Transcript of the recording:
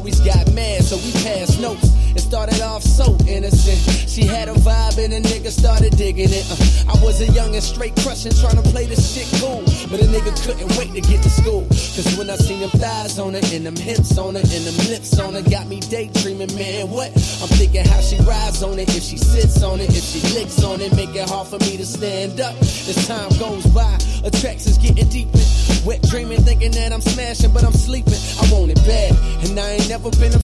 always got mad, so we passed notes. It started off so innocent. She had a vibe and a nigga started digging it. I was a young and straight crushing, trying to play this shit cool. But a nigga couldn't wait to get to school. Cause when I seen them thighs on her, and them hips on her, and them lips on her, got me daydreaming, man, what? I'm thinking how she rides on it, if she sits on it, if she licks on it, make it hard for me to stand up. As time goes by, attractions getting deeper. Wet dreaming, thinking that I'm smashing, but I'm sleeping. I want it bad, and I ain't never been a